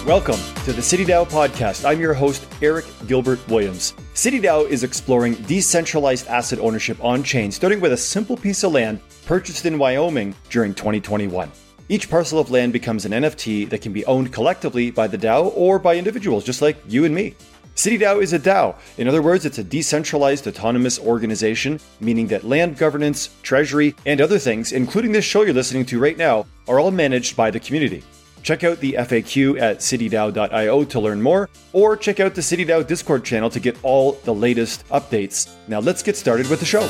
Welcome to the CityDAO podcast. I'm your host, Eric Gilbert Williams. CityDAO is exploring decentralized asset ownership on-chain, starting with a simple piece of land purchased in Wyoming during 2021. Each parcel of land becomes an NFT that can be owned collectively by the DAO or by individuals just like you and me. CityDAO is a DAO. In other words, it's a decentralized autonomous organization, meaning that land governance, treasury, and other things, including this show you're listening to right now, are all managed by the community. Check out the FAQ at citydao.io to learn more, or check out the CityDAO Discord channel to get all the latest updates. Now let's get started with the show.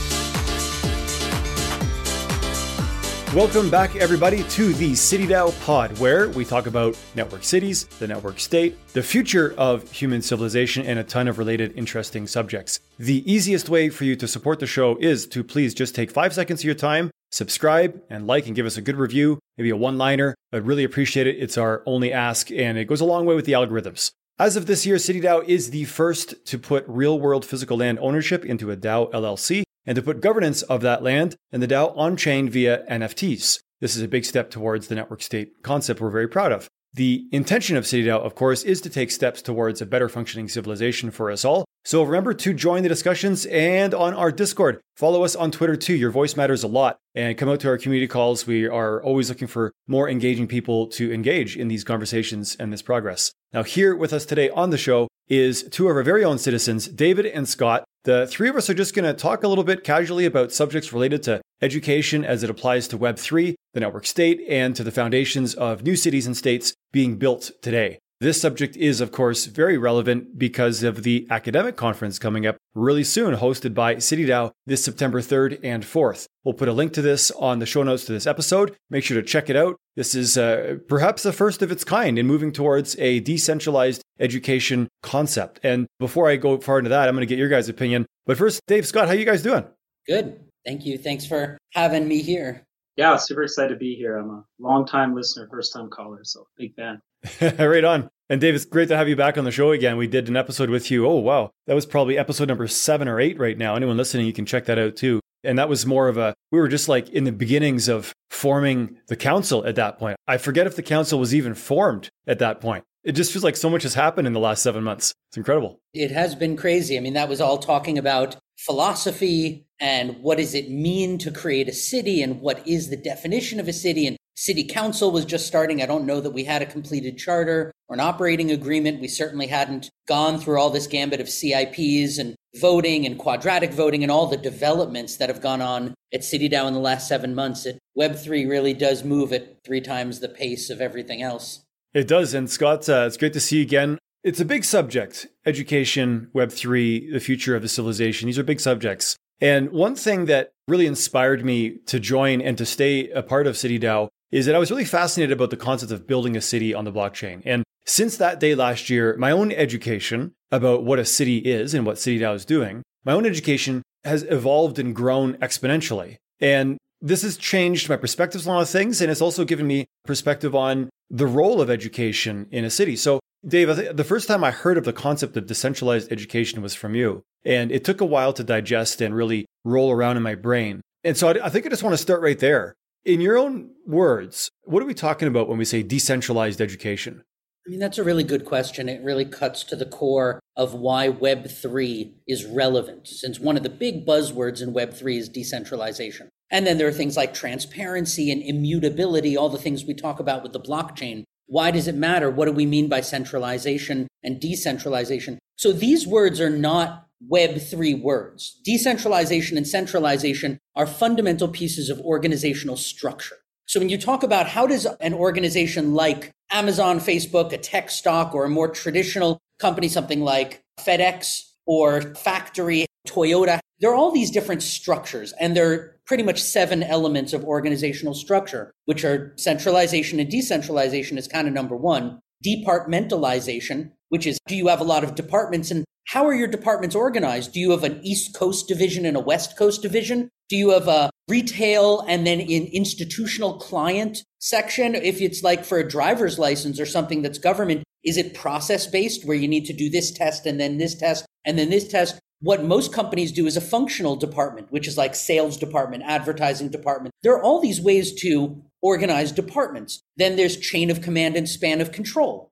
Welcome back, everybody, to the CityDAO pod, where we talk about network cities, the network state, the future of human civilization, and a ton of related interesting subjects. The easiest way for you to support the show is to please just take 5 seconds of your time, subscribe and like and give us a good review, maybe a one-liner. I'd really appreciate it. It's our only ask, and it goes a long way with the algorithms. As of this year, CityDAO is the first to put real-world physical land ownership into a DAO LLC and to put governance of that land and the DAO on-chain via NFTs. This is a big step towards the network state concept we're very proud of. The intention of CityDAO, of course, is to take steps towards a better functioning civilization for us all. So remember to join the discussions and on our Discord. Follow us on Twitter too. Your voice matters a lot. And come out to our community calls. We are always looking for more engaging people to engage in these conversations and this progress. Now, here with us today on the show is two of our very own citizens, David and Scott. The three of us are just going to talk a little bit casually about subjects related to education as it applies to Web3, the network state, and to the foundations of new cities and states being built today. This subject is, of course, very relevant because of the academic conference coming up really soon, hosted by CityDAO this September 3rd and 4th. We'll put a link to this on the show notes to this episode. Make sure to check it out. This is perhaps the first of its kind in moving towards a decentralized education concept. And before I go far into that, I'm going to get your guys' opinion. But first, Dave, Scott, how you guys doing? Good. Thank you. Thanks for having me here. Yeah, super excited to be here. I'm a long-time listener, first-time caller, so big fan. Right on. And Dave, it's great to have you back on the show again. We did an episode with you. Oh, wow. That was probably episode number 7 or 8 right now. Anyone listening, you can check that out too. And that was more of we were just like in the beginnings of forming the council at that point. I forget if the council was even formed at that point. It just feels like so much has happened in the last 7 months. It's incredible. It has been crazy. I mean, that was all talking about philosophy and what does it mean to create a city and what is the definition of a city. And city council was just starting. I don't know that we had a completed charter or an operating agreement. We certainly hadn't gone through all this gambit of CIPs and voting and quadratic voting and all the developments that have gone on at CityDAO in the last 7 months. Web3 really does move at 3 times the pace of everything else. It does. And Scott, it's great to see you again. It's a big subject, education, Web3, the future of the civilization. These are big subjects. And one thing that really inspired me to join and to stay a part of CityDAO is that I was really fascinated about the concept of building a city on the blockchain. And since that day last year, my own education about what a city is and what CityDAO is doing, my own education has evolved and grown exponentially. And this has changed my perspectives on a lot of things, and it's also given me perspective on the role of education in a city. So, Dave, I think the first time I heard of the concept of decentralized education was from you, and it took a while to digest and really roll around in my brain. And so I think I just want to start right there. In your own words, what are we talking about when we say decentralized education? I mean, that's a really good question. It really cuts to the core of why Web3 is relevant, since one of the big buzzwords in Web3 is decentralization. And then there are things like transparency and immutability, all the things we talk about with the blockchain. Why does it matter? What do we mean by centralization and decentralization? So these words are not Web3 words. Decentralization and centralization are fundamental pieces of organizational structure. So when you talk about how does an organization like Amazon, Facebook, a tech stock, or a more traditional company, something like FedEx or Factory, Toyota, there are all these different structures, and there are pretty much 7 elements of organizational structure, which are centralization and decentralization is kind of number 1. Departmentalization, which is, do you have a lot of departments, and how are your departments organized? Do you have an East Coast division and a West Coast division? Do you have a retail and then an institutional client section? If it's like for a driver's license or something that's government, is it process-based where you need to do this test and then this test and then this test? What most companies do is a functional department, which is like sales department, advertising department. There are all these ways to organize departments. Then there's chain of command and span of control.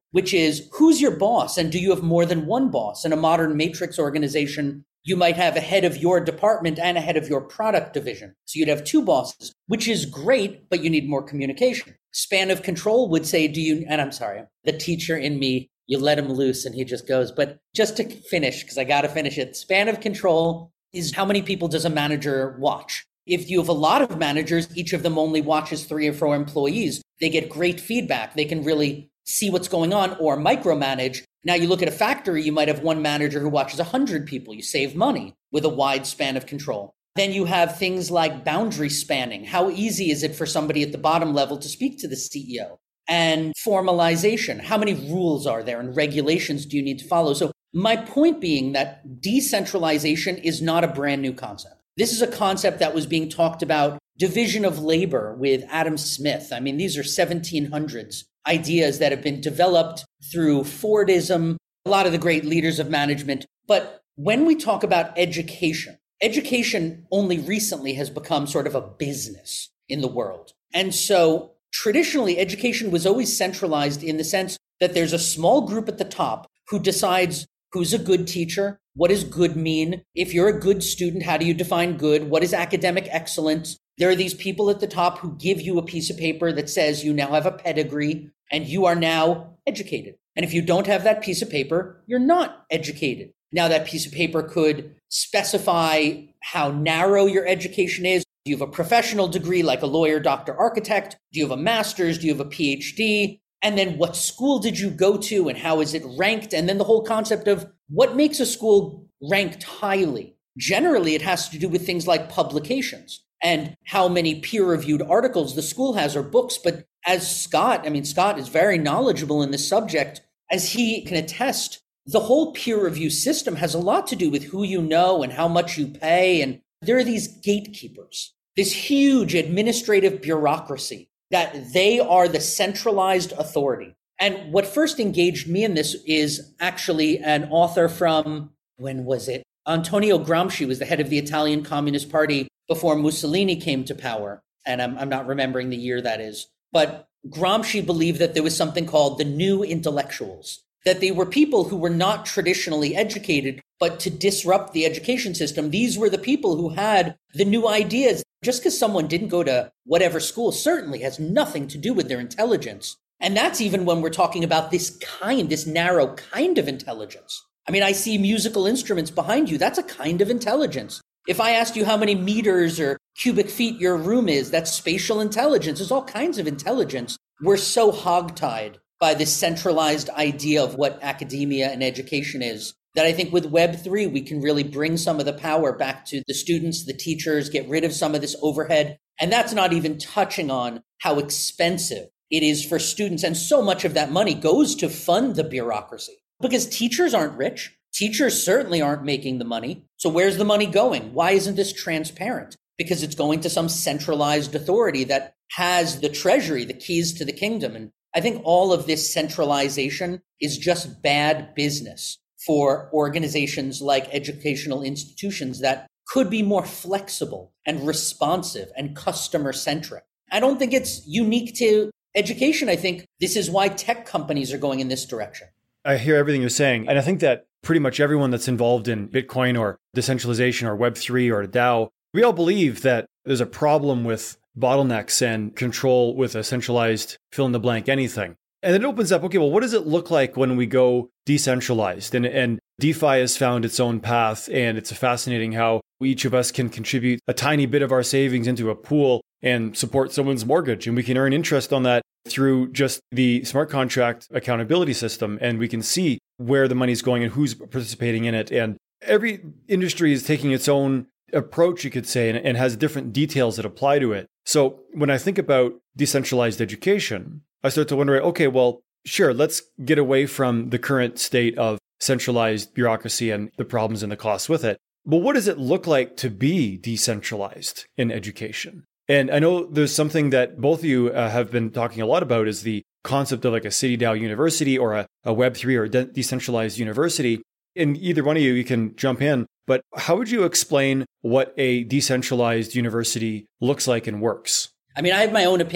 which is who's your boss? And do you have more than one boss? In a modern matrix organization, you might have a head of your department and a head of your product division. So you'd have two bosses, which is great, but you need more communication. Span of control would say, and I'm sorry, the teacher in me, you let him loose and he just goes. But just to finish, because I got to finish it, span of control is how many people does a manager watch? If you have a lot of managers, each of them only watches 3 or 4 employees. They get great feedback. They can really see what's going on or micromanage. Now you look at a factory, you might have one manager who watches 100 people. You save money with a wide span of control. Then you have things like boundary spanning. How easy is it for somebody at the bottom level to speak to the CEO? And formalization. How many rules are there and regulations do you need to follow? So my point being that decentralization is not a brand new concept. This is a concept that was being talked about, division of labor with Adam Smith. I mean, these are 1700s ideas that have been developed through Fordism, a lot of the great leaders of management. But when we talk about education only recently has become sort of a business in the world. And so traditionally, education was always centralized in the sense that there's a small group at the top who decides who's a good teacher, what does good mean? If you're a good student, how do you define good? What is academic excellence? There are these people at the top who give you a piece of paper that says you now have a pedigree and you are now educated. And if you don't have that piece of paper, you're not educated. Now that piece of paper could specify how narrow your education is. Do you have a professional degree like a lawyer, doctor, architect? Do you have a master's? Do you have a PhD? And then what school did you go to and how is it ranked? And then the whole concept of what makes a school ranked highly. Generally, it has to do with things like publications and how many peer-reviewed articles the school has or books. But as Scott is very knowledgeable in this subject, as he can attest, the whole peer review system has a lot to do with who you know and how much you pay. And there are these gatekeepers, this huge administrative bureaucracy that they are the centralized authority. And what first engaged me in this is actually an author from, when was it? Antonio Gramsci was the head of the Italian Communist Party before Mussolini came to power. And I'm not remembering the year that is. But Gramsci believed that there was something called the new intellectuals, that they were people who were not traditionally educated, but to disrupt the education system, these were the people who had the new ideas. Just because someone didn't go to whatever school certainly has nothing to do with their intelligence. And that's even when we're talking about this narrow kind of intelligence. I mean, I see musical instruments behind you. That's a kind of intelligence. If I asked you how many meters or cubic feet your room is, that's spatial intelligence. There's all kinds of intelligence. We're so hogtied by this centralized idea of what academia and education is that I think with Web3, we can really bring some of the power back to the students, the teachers, get rid of some of this overhead. And that's not even touching on how expensive it is for students. And so much of that money goes to fund the bureaucracy because teachers aren't rich. Teachers certainly aren't making the money. So where's the money going? Why isn't this transparent? Because it's going to some centralized authority that has the treasury, the keys to the kingdom. And I think all of this centralization is just bad business for organizations like educational institutions that could be more flexible and responsive and customer-centric. I don't think it's unique to education. I think this is why tech companies are going in this direction. I hear everything you're saying. And I think that pretty much everyone that's involved in Bitcoin or decentralization or Web3 or DAO, we all believe that there's a problem with bottlenecks and control with a centralized fill-in-the-blank anything. And it opens up, okay, well, what does it look like when we go decentralized? And DeFi has found its own path, and it's fascinating how each of us can contribute a tiny bit of our savings into a pool and support someone's mortgage. And we can earn interest on that through just the smart contract accountability system. And we can see where the money's going and who's participating in it. And every industry is taking its own approach, you could say, and has different details that apply to it. So when I think about decentralized education, I start to wonder, okay, well, sure, let's get away from the current state of centralized bureaucracy and the problems and the costs with it. But what does it look like to be decentralized in education? And I know there's something that both of you have been talking a lot about is the concept of like a City DAO university or a Web3 or decentralized university. And either one of you can jump in. But how would you explain what a decentralized university looks like and works? I mean, I have my own opinion.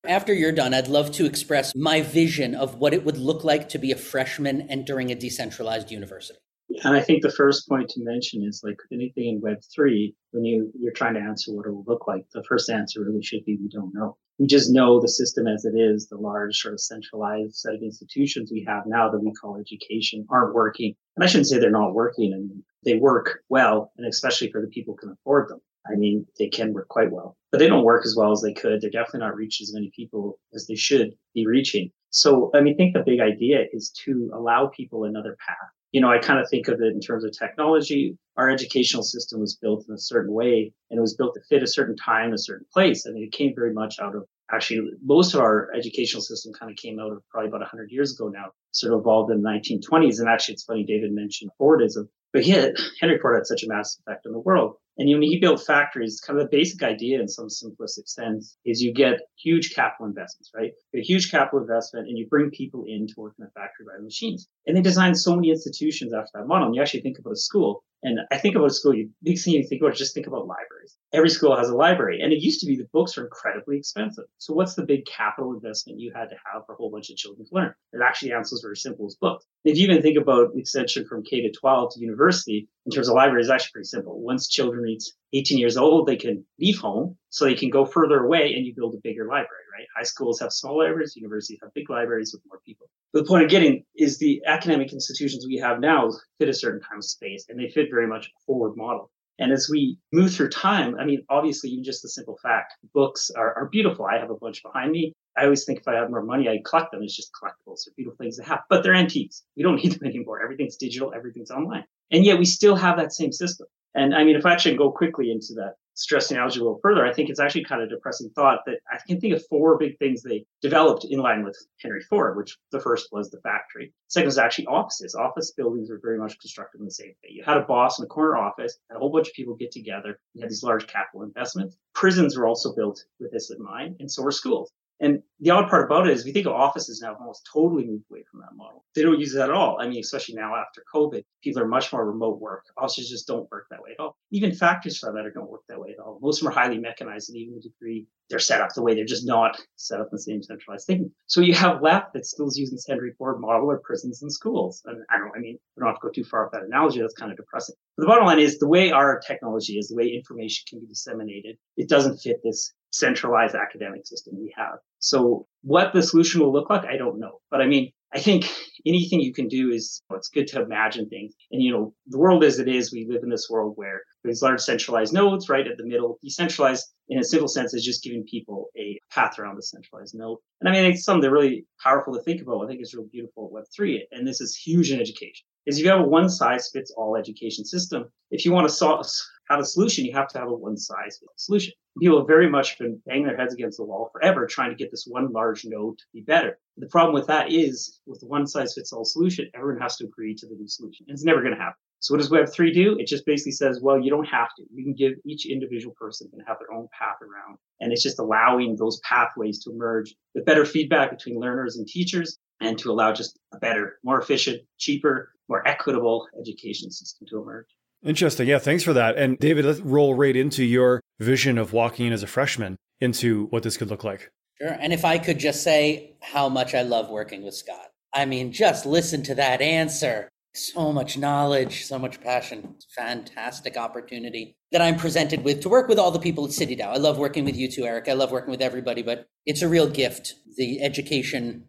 After you're done, I'd love to express my vision of what it would look like to be a freshman entering a decentralized university. And I think the first point to mention is like anything in Web3, when you're trying to answer what it will look like, the first answer really should be we don't know. We just know the system as it is, the large sort of centralized set of institutions we have now that we call education aren't working. And I shouldn't say they're not working. I mean, they work well, and especially for the people who can afford them. I mean, they can work quite well, but they don't work as well as they could. They're definitely not reaching as many people as they should be reaching. So, I mean, I think the big idea is to allow people another path. You know, I kind of think of it in terms of technology. Our educational system was built in a certain way, and it was built to fit a certain time, a certain place. I mean, it came very much out of, actually, most of our educational system kind of came out of probably about 100 years ago now, sort of evolved in the 1920s. And actually, it's funny, David mentioned Fordism, but Henry Ford had such a massive effect on the world. And when he built factories, kind of the basic idea in some simplistic sense is you get huge capital investments, right? You get a huge capital investment and you bring people in to work in a factory by the machines. And they designed so many institutions after that model. And you actually think about a school. And I think about a school, the big thing you think about is just think about libraries. Every school has a library. And it used to be the books are incredibly expensive. So what's the big capital investment you had to have for a whole bunch of children to learn? It actually answers very simple as books. If you even think about the extension from K to 12 to university, in terms of libraries, it's actually pretty simple. Once children reach 18 years old, they can leave home so they can go further away and you build a bigger library, right? High schools have small libraries, universities have big libraries with more people. But the point of getting is the academic institutions we have now fit a certain kind of space and they fit very much a forward model. And as we move through time, I mean, obviously, even just the simple fact, books are beautiful. I have a bunch behind me. I always think if I had more money, I'd collect them. It's just collectibles. They're beautiful things to have, but they're antiques. We don't need them anymore. Everything's digital. Everything's online. And yet we still have that same system. And I mean, if I actually go quickly into that stress analogy a little further, I think it's actually kind of a depressing thought that I can think of 4 big things they developed in line with Henry Ford, which the first was the factory. Second was actually offices. Office buildings were very much constructed in the same way. You had a boss in a corner office, and a whole bunch of people get together. You had these large capital investments. Prisons were also built with this in mind, and so were schools. And the odd part about it is we think of offices now have almost totally moved away from that model. They don't use it at all. I mean, especially now after COVID, people are much more remote work. Offices just don't work that way at all. Even factories, for that matter, don't work that way at all. Most of them are highly mechanized, and even to a degree, they're set up the way they're just not set up in the same centralized thing. So you have left that still is using this Henry Ford model or prisons and schools. And we don't have to go too far with that analogy. That's kind of depressing. But the bottom line is the way our technology is, the way information can be disseminated, it doesn't fit this centralized academic system we have. So what the solution will look like, I don't know. But I mean, I think anything you can do is, it's good to imagine things. And, the world as it is, we live in this world where there's large centralized nodes right at the middle. Decentralized, in a simple sense, is just giving people a path around the centralized node. And I mean, it's something really powerful to think about. I think it's really beautiful at Web3. And this is huge in education. Is if you have a one-size-fits-all education system, if you want to have a solution, you have to have a one-size-fits-all solution. People have very much been banging their heads against the wall forever trying to get this one large node to be better. The problem with that is, with the one-size-fits-all solution, everyone has to agree to the new solution. And it's never going to happen. So what does Web3 do? It just basically says, well, you don't have to. You can give each individual person can have their own path around. And it's just allowing those pathways to emerge with better feedback between learners and teachers, and to allow just a better, more efficient, cheaper, more equitable education system to emerge. Interesting. Yeah, thanks for that. And David, let's roll right into your vision of walking in as a freshman into what this could look like. Sure. And if I could just say how much I love working with Scott. I mean, just listen to that answer. So much knowledge, so much passion. It's a fantastic opportunity that I'm presented with to work with all the people at CityDAO. I love working with you too, Eric. I love working with everybody, but it's a real gift. The education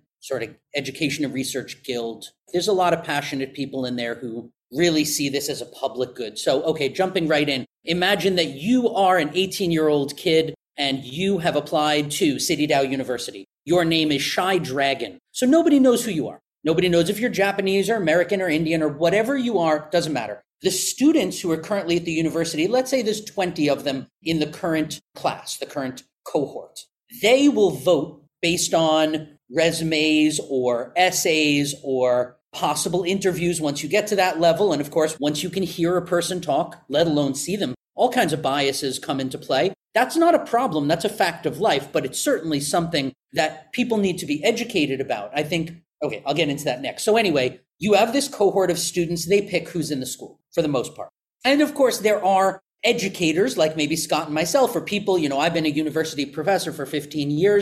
and research guild. There's a lot of passionate people in there who really see this as a public good. So, okay, jumping right in. Imagine that you are an 18-year-old kid and you have applied to CityDAO University. Your name is Shy Dragon. So nobody knows who you are. Nobody knows if you're Japanese or American or Indian or whatever you are, doesn't matter. The students who are currently at the university, let's say there's 20 of them in the current class, the current cohort. They will vote based on resumes or essays or possible interviews once you get to that level. And of course, once you can hear a person talk, let alone see them, all kinds of biases come into play. That's not a problem. That's a fact of life, but it's certainly something that people need to be educated about. I think, okay, I'll get into that next. So anyway, you have this cohort of students. They pick who's in the school for the most part. And of course, there are educators like maybe Scott and myself, or people, I've been a university professor for 15 years.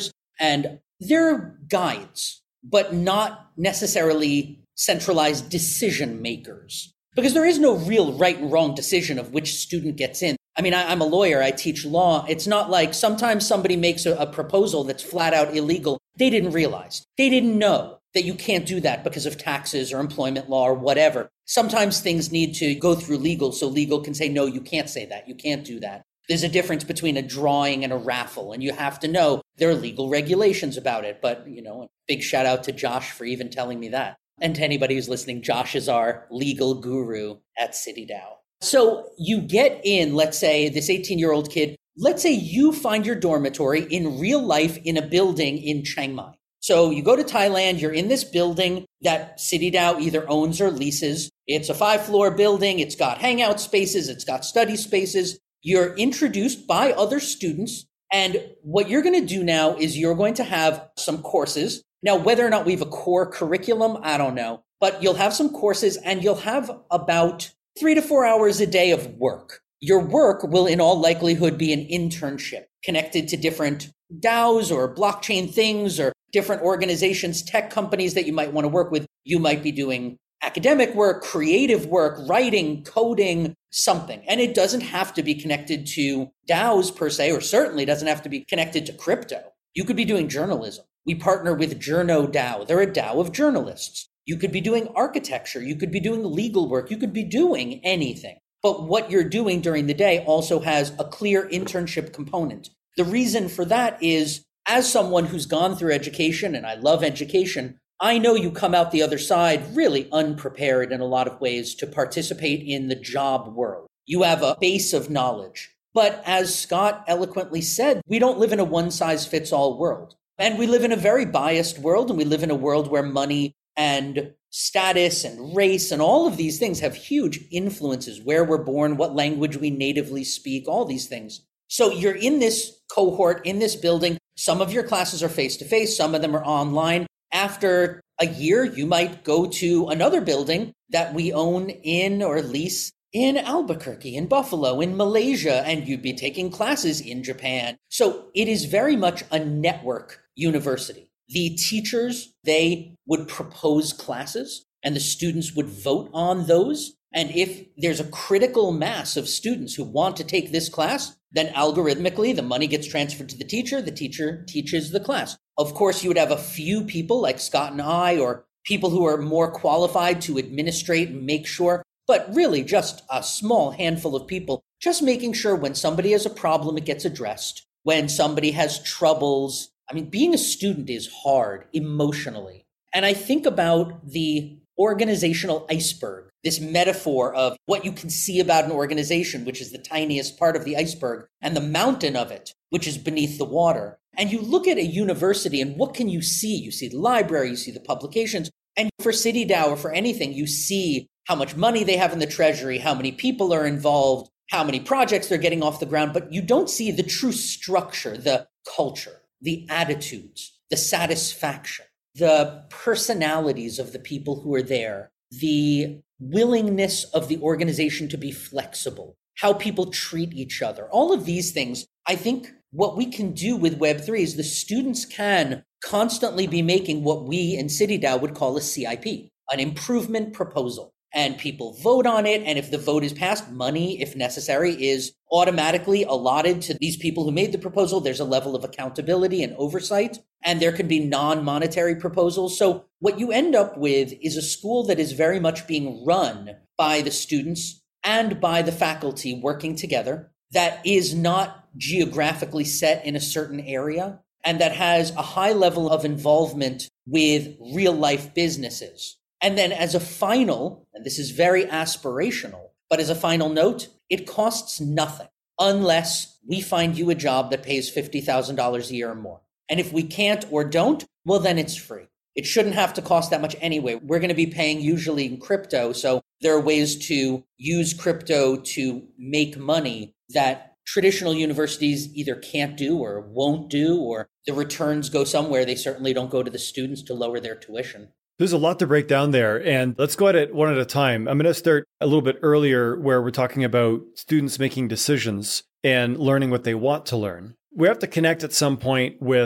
And they're guides, but not necessarily centralized decision makers. Because there is no real right and wrong decision of which student gets in. I mean, I'm a lawyer, I teach law. It's not like sometimes somebody makes a proposal that's flat out illegal. They didn't realize. They didn't know that you can't do that because of taxes or employment law or whatever. Sometimes things need to go through legal so legal can say, no, you can't say that. You can't do that. There's a difference between a drawing and a raffle, and you have to know there are legal regulations about it. But, a big shout out to Josh for even telling me that. And to anybody who's listening, Josh is our legal guru at CityDAO. So you get in, let's say, this 18-year-old kid, let's say you find your dormitory in real life in a building in Chiang Mai. So you go to Thailand, you're in this building that CityDAO either owns or leases. It's a 5-floor building. It's got hangout spaces. It's got study spaces. You're introduced by other students. And what you're going to do now is you're going to have some courses. Now, whether or not we have a core curriculum, I don't know. But you'll have some courses and you'll have about 3 to 4 hours a day of work. Your work will in all likelihood be an internship connected to different DAOs or blockchain things or different organizations, tech companies that you might want to work with. You might be doing academic work, creative work, writing, coding, something. And it doesn't have to be connected to DAOs per se, or certainly doesn't have to be connected to crypto. You could be doing journalism. We partner with Journo DAO. They're a DAO of journalists. You could be doing architecture. You could be doing legal work. You could be doing anything. But what you're doing during the day also has a clear internship component. The reason for that is, as someone who's gone through education, and I love education, I know you come out the other side really unprepared in a lot of ways to participate in the job world. You have a base of knowledge. But as Scott eloquently said, we don't live in a one-size-fits-all world. And we live in a very biased world, and we live in a world where money and status and race and all of these things have huge influences, where we're born, what language we natively speak, all these things. So you're in this cohort, in this building. Some of your classes are face-to-face, some of them are online. After a year, you might go to another building that we own in or lease in Albuquerque, in Buffalo, in Malaysia, and you'd be taking classes in Japan. So it is very much a network university. The teachers, they would propose classes and the students would vote on those. And if there's a critical mass of students who want to take this class, then algorithmically the money gets transferred to the teacher teaches the class. Of course, you would have a few people like Scott and I, or people who are more qualified to administrate and make sure, but really just a small handful of people, just making sure when somebody has a problem, it gets addressed. When somebody has troubles, I mean, being a student is hard emotionally. And I think about the organizational iceberg, this metaphor of what you can see about an organization, which is the tiniest part of the iceberg, and the mountain of it, which is beneath the water. And you look at a university and what can you see? You see the library, you see the publications. And for CityDAO or for anything, you see how much money they have in the treasury, how many people are involved, how many projects they're getting off the ground. But you don't see the true structure, the culture, the attitudes, the satisfaction, the personalities of the people who are there, the willingness of the organization to be flexible, how people treat each other. All of these things, I think what we can do with Web3 is the students can constantly be making what we in CityDAO would call a CIP, an improvement proposal. And people vote on it. And if the vote is passed, money, if necessary, is automatically allotted to these people who made the proposal. There's a level of accountability and oversight, and there can be non-monetary proposals. So what you end up with is a school that is very much being run by the students and by the faculty working together, that is not geographically set in a certain area, and that has a high level of involvement with real life businesses. And then as a final, and this is very aspirational, but as a final note, it costs nothing unless we find you a job that pays $50,000 a year or more. And if we can't or don't, well, then it's free. It shouldn't have to cost that much anyway. We're going to be paying usually in crypto. So there are ways to use crypto to make money that traditional universities either can't do or won't do, or the returns go somewhere. They certainly don't go to the students to lower their tuition. There's a lot to break down there, and let's go at it one at a time. I'm going to start a little bit earlier where we're talking about students making decisions and learning what they want to learn. We have to connect at some point with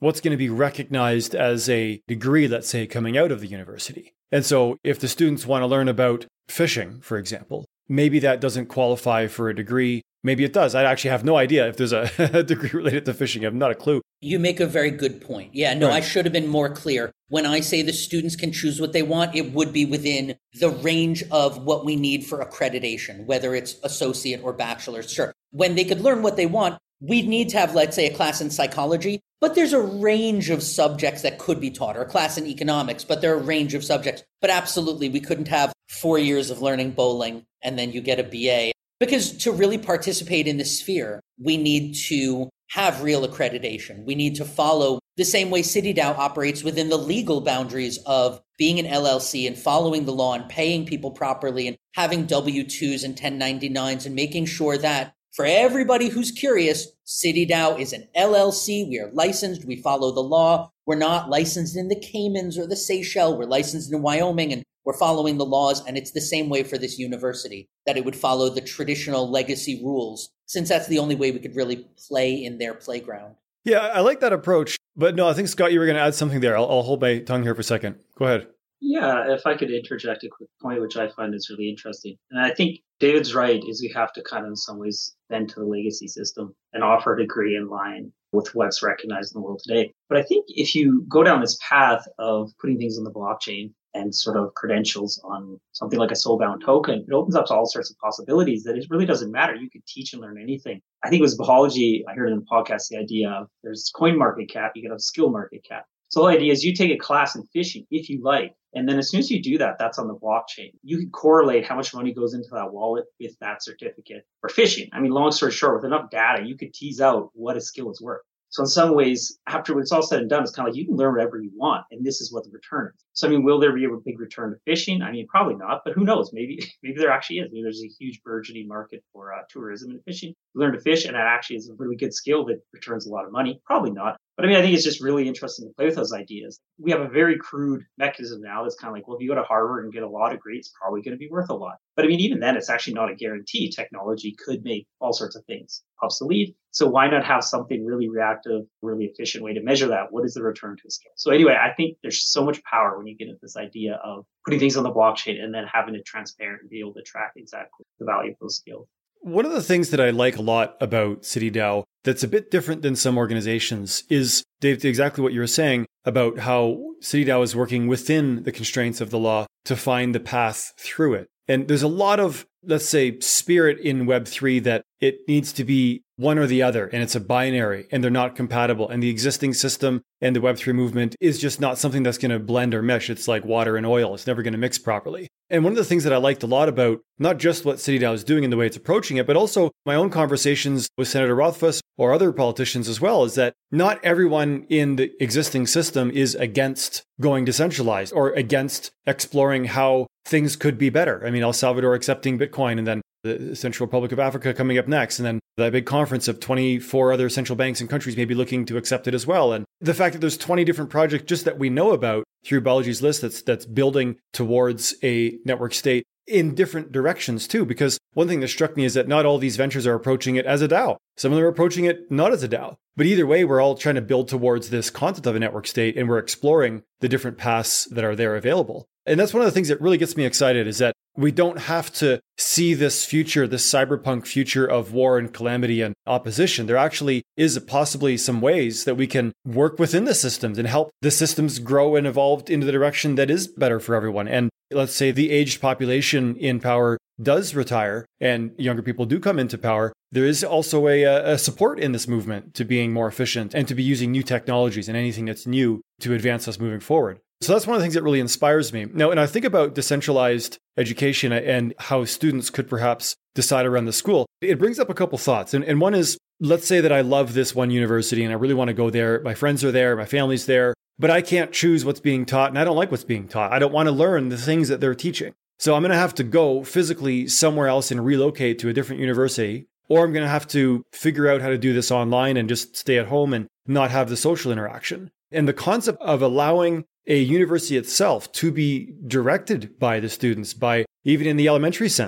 what's going to be recognized as a degree, let's say, coming out of the university. And so if the students want to learn about fishing, for example, maybe that doesn't qualify for a degree. Maybe it does. I actually have no idea if there's a degree related to fishing. I have not a clue. You make a very good point. Yeah, no, right. I should have been more clear. When I say the students can choose what they want, it would be within the range of what we need for accreditation, whether it's associate or bachelor's. Sure. When they could learn what they want, we'd need to have, let's say, a class in psychology, but there's a range of subjects that could be taught, or a class in economics, but there are a range of subjects. But absolutely, we couldn't have 4 years of learning bowling and then you get a BA. Because to really participate in this sphere, we need to have real accreditation. We need to follow the same way CityDAO operates within the legal boundaries of being an LLC and following the law and paying people properly and having W-2s and 1099s and making sure that for everybody who's curious, CityDAO is an LLC. We are licensed. We follow the law. We're not licensed in the Caymans or the Seychelles. We're licensed in Wyoming and we're following the laws. And it's the same way for this university, that it would follow the traditional legacy rules, since that's the only way we could really play in their playground. Yeah, I like that approach. But no, I think, Scott, you were going to add something there. I'll hold my tongue here for a second. Go ahead. Yeah, if I could interject a quick point, which I find is really interesting. And I think David's right, is we have to kind of in some ways bend to the legacy system and offer a degree in line with what's recognized in the world today. But I think if you go down this path of putting things on the blockchain and sort of credentials on something like a soul-bound token, it opens up to all sorts of possibilities that it really doesn't matter. You could teach and learn anything. I think it was Bahology, I heard in the podcast the idea of there's coin market cap, you can have skill market cap. So the idea is you take a class in fishing if you like, and then as soon as you do that, that's on the blockchain. You can correlate how much money goes into that wallet with that certificate for fishing. I mean, long story short, with enough data, you could tease out what a skill is worth. So in some ways, after it's all said and done, it's kind of like you can learn whatever you want, and this is what the return is. So I mean, will there be a big return to fishing? I mean, probably not, but who knows? Maybe there actually is. Maybe there's a huge burgeoning market for tourism and fishing. You learn to fish, and that actually is a really good skill that returns a lot of money. Probably not. But I mean, I think it's just really interesting to play with those ideas. We have a very crude mechanism now that's kind of like, well, if you go to Harvard and get a law degree, it's probably going to be worth a lot. But I mean, even then, it's actually not a guarantee. Technology could make all sorts of things obsolete. So why not have something really reactive, really efficient way to measure that? What is the return to a skill? So anyway, I think there's so much power when you get into this idea of putting things on the blockchain and then having it transparent and be able to track exactly the value of those skills. One of the things that I like a lot about CityDAO that's a bit different than some organizations is, Dave, exactly what you were saying about how CityDAO is working within the constraints of the law to find the path through it. And there's a lot of, let's say, spirit in Web3 that it needs to be one or the other, and it's a binary, and they're not compatible. And the existing system and the Web3 movement is just not something that's going to blend or mesh. It's like water and oil. It's never going to mix properly. And one of the things that I liked a lot about not just what CityDAO is doing and the way it's approaching it, but also my own conversations with Senator Rothfuss or other politicians as well, is that not everyone in the existing system is against going decentralized or against exploring how things could be better. I mean, El Salvador accepting Bitcoin, and then the Central Republic of Africa coming up next, and then the big conference of 24 other central banks and countries maybe looking to accept it as well. And the fact that there's 20 different projects just that we know about through Bahology's list that's building towards a network state in different directions too. Because one thing that struck me is that not all these ventures are approaching it as a DAO. Some of them are approaching it not as a DAO. But either way, we're all trying to build towards this concept of a network state, and we're exploring the different paths that are there available. And that's one of the things that really gets me excited, is that we don't have to see this future, this cyberpunk future of war and calamity and opposition. There actually is possibly some ways that we can work within the systems and help the systems grow and evolve into the direction that is better for everyone. And let's say the aged population in power does retire and younger people do come into power. There is also a support in this movement to being more efficient and to be using new technologies and anything that's new to advance us moving forward. So that's one of the things that really inspires me. Now, and I think about decentralized education and how students could perhaps decide around the school. It brings up a couple thoughts. And one is, let's say that I love this one university and I really want to go there. My friends are there, my family's there, but I can't choose what's being taught and I don't like what's being taught. I don't want to learn the things that they're teaching. So I'm going to have to go physically somewhere else and relocate to a different university, or I'm going to have to figure out how to do this online and just stay at home and not have the social interaction. And the concept of allowing a university itself to be directed by the students, by even in the elementary sense,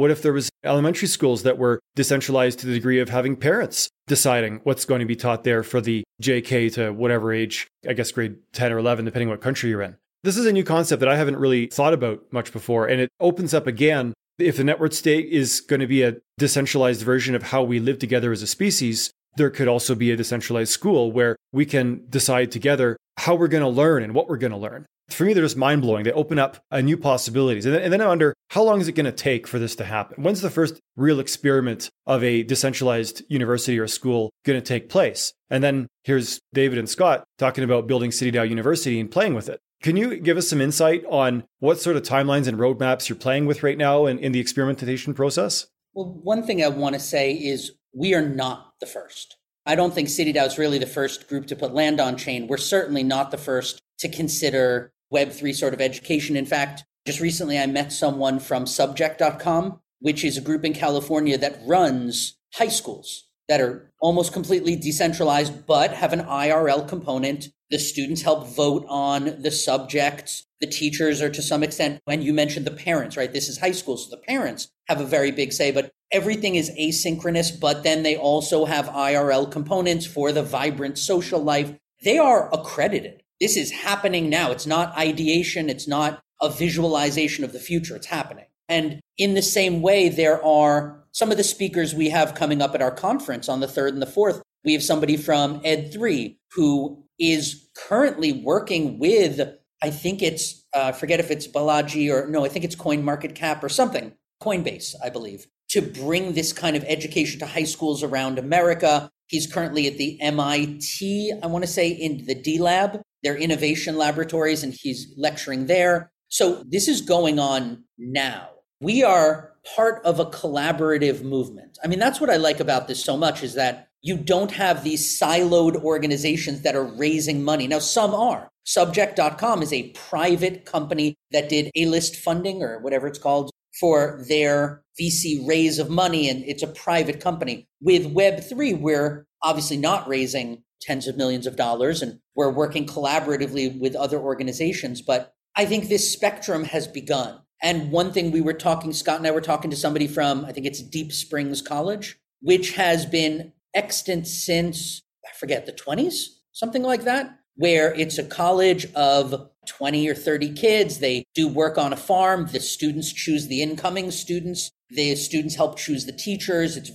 What if there was elementary schools that were decentralized to the degree of having parents deciding what's going to be taught there for the JK to whatever age, I guess grade 10 or 11, depending what country you're in. This is a new concept that I haven't really thought about much before, and it opens up again. If the network state is going to be a decentralized version of how we live together as a species, there could also be a decentralized school where we can decide together how we're going to learn and what we're going to learn. For me, they're just mind-blowing. They open up new possibilities. And then I wonder, how long is it going to take for this to happen? When's the first real experiment of a decentralized university or school going to take place? And then here's David and Scott talking about building CityDAO University and playing with it. Can you give us some insight on what sort of timelines and roadmaps you're playing with right now in the experimentation process? Well, one thing I want to say is we are not the first. I don't think CityDAO is really the first group to put land on chain. We're certainly not the first to consider Web3 sort of education. In fact, just recently I met someone from Subject.com, which is a group in California that runs high schools that are almost completely decentralized, but have an IRL component. The students help vote on the subjects. The teachers are to some extent, and you mentioned the parents, right? This is high school, so the parents have a very big say, but everything is asynchronous, but then they also have IRL components for the vibrant social life. They are accredited. This is happening now. It's not ideation. It's not a visualization of the future. It's happening. And in the same way, there are some of the speakers we have coming up at our conference on the 3rd and the 4th. We have somebody from Ed3 who is currently working with, I think it's, forget if it's Balaji or no, I think it's CoinMarketCap or something, Coinbase, I believe, to bring this kind of education to high schools around America. He's currently at the MIT, I want to say, in the D Lab, their innovation laboratories, and he's lecturing there. So this is going on now. We are part of a collaborative movement. I mean, that's what I like about this so much, is that you don't have these siloed organizations that are raising money. Now, some are. Subject.com is a private company that did A-list funding or whatever it's called for their VC raise of money, and it's a private company. With Web3, we're obviously not raising tens of millions of dollars, and we're working collaboratively with other organizations. But I think this spectrum has begun. And one thing we were talking, Scott and I were talking to somebody from, I think it's Deep Springs College, which has been extant since, I forget, the 20s, something like that, where it's a college of 20 or 30 kids. They do work on a farm. The students choose the incoming students. The students help choose the teachers. It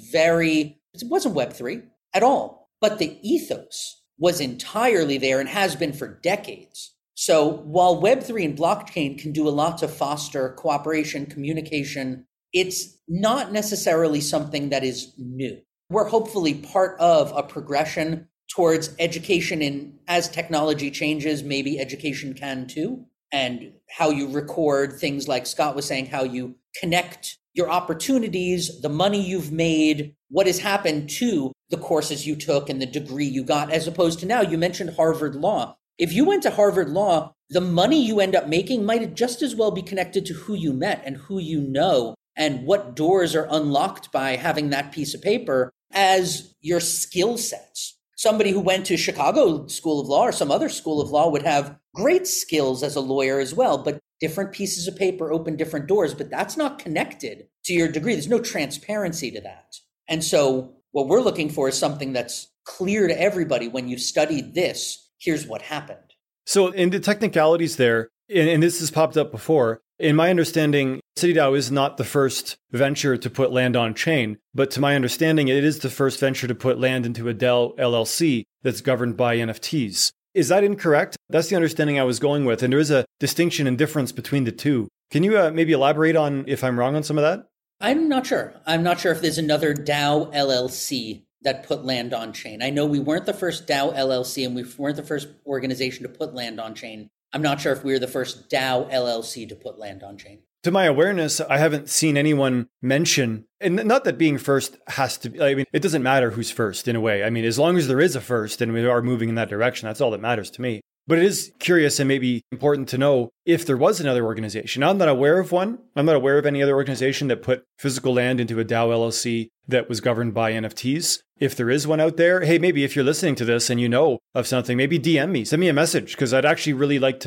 wasn't Web3 at all, but the ethos was entirely there and has been for decades. So while Web3 and blockchain can do a lot to foster cooperation, communication, it's not necessarily something that is new. We're hopefully part of a progression towards education, and as technology changes, maybe education can too. And how you record things like Scott was saying, how you connect your opportunities, the money you've made, what has happened to the courses you took and the degree you got, as opposed to now, you mentioned Harvard Law. If you went to Harvard Law, the money you end up making might just as well be connected to who you met and who you know and what doors are unlocked by having that piece of paper as your skill sets. Somebody who went to Chicago School of Law or some other school of law would have great skills as a lawyer as well, but different pieces of paper open different doors, but that's not connected to your degree. There's no transparency to that. And so what we're looking for is something that's clear to everybody. When you studied this, here's what happened. So in the technicalities there, and this has popped up before, in my understanding, CityDAO is not the first venture to put land on chain, but to my understanding, it is the first venture to put land into a DAO LLC that's governed by NFTs. Is that incorrect? That's the understanding I was going with, and there is a distinction and difference between the two. Can you maybe elaborate on if I'm wrong on some of that? I'm not sure. I'm not sure if there's another DAO LLC that put land on chain. I know we weren't the first DAO LLC, and we weren't the first organization to put land on chain. I'm not sure if we were the first DAO LLC to put land on chain. To my awareness, I haven't seen anyone mention, and not that being first has to be, I mean, it doesn't matter who's first in a way. I mean, as long as there is a first and we are moving in that direction, that's all that matters to me. But it is curious and maybe important to know if there was another organization. I'm not aware of one. I'm not aware of any other organization that put physical land into a DAO LLC that was governed by NFTs. If there is one out there, hey, maybe if you're listening to this and you know of something, maybe DM me, send me a message, because I'd actually really like to know.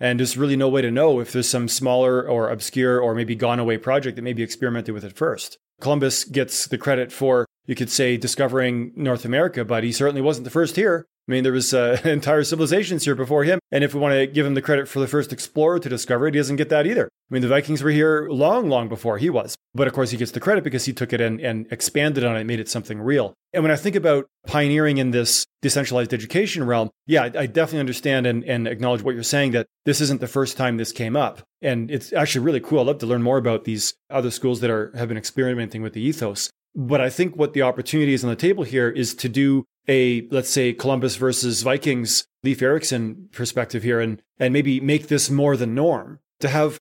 And there's really no way to know if there's some smaller or obscure or maybe gone away project that maybe experimented with it first. Columbus gets the credit for, you could say, discovering North America, but he certainly wasn't the first here. I mean, there was entire civilizations here before him. And if we want to give him the credit for the first explorer to discover it, he doesn't get that either. I mean, the Vikings were here long, long before he was. But of course, he gets the credit because he took it and expanded on it, made it something real. And when I think about pioneering in this decentralized education realm, yeah, I definitely understand and acknowledge what you're saying, that this isn't the first time this came up. And it's actually really cool. I'd love to learn more about these other schools that have been experimenting with the ethos. But I think what the opportunity is on the table here is to do a, let's say, Columbus versus Vikings, Leif Erikson perspective here, and maybe make this more the norm. To have